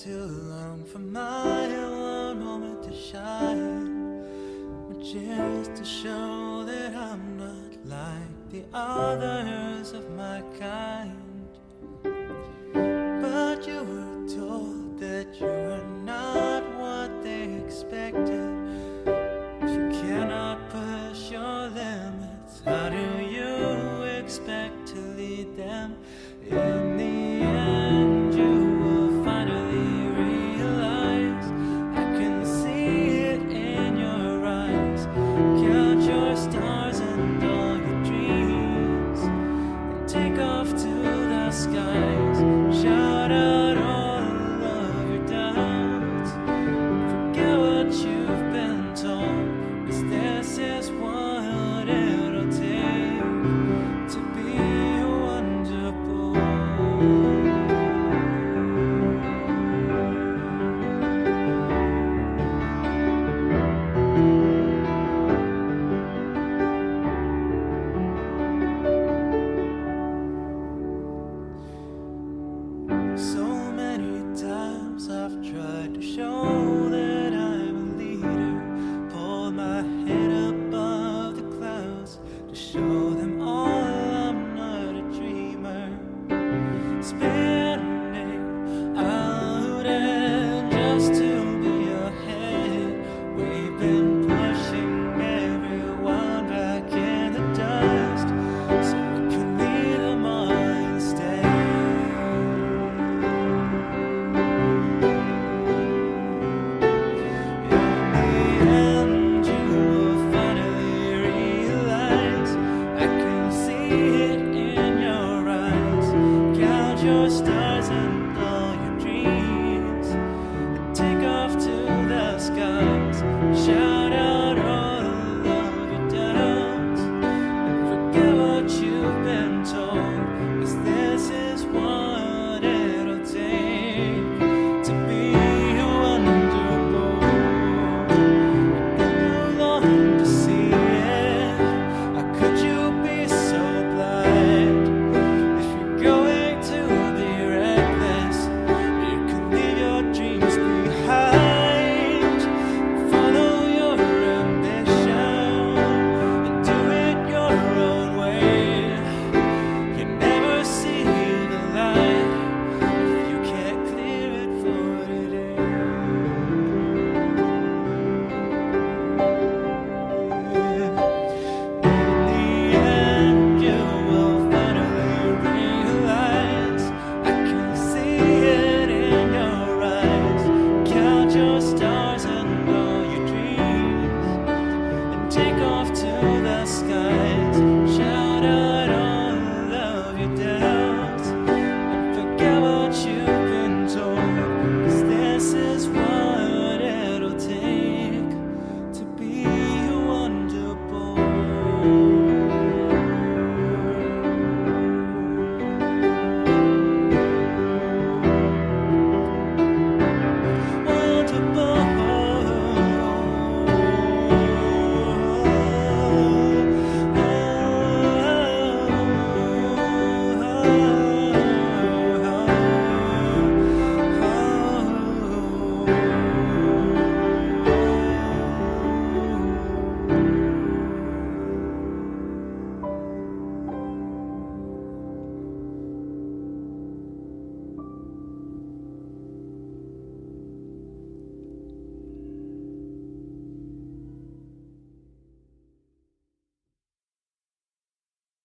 too long for my one moment to shine, which is to show that I'm not like the others of my kind. But you were told that you were not what they expected. If you cannot push your limits, how do you expect to lead them? In the end, you will finally realize, I can see it in your eyes. Count your stars and all your dreams, and take off to the skies. Shout out all of your doubts, forget what you've been told, 'cause this is what it'll take to be wonderful. So many times I've tried to show that I'm a leader, pulled my head above the clouds to show them all I'm not a dreamer. Spinning out and just to be ahead, we've been pushing everyone back in the dust, so we can lead them all instead. Your stars and all your dreams, and take off to the skies. Shout out all of your doubts, and forget what you've been told, 'cause this is what it'll take to be wonderful. You long to see it. How could you be so blind? If you're going to be reckless, you can leave your dreams behind. Follow your ambition and do it your own way. You never see the light if you can't clear it for today. In the end, you will finally realize, I can see it in your eyes. Count your stars and all your dreams, and take off to the skies. Shout out all of your doubts, and forget what you've been told, 'cause this is what it'll take to be wonderful. Wonderful.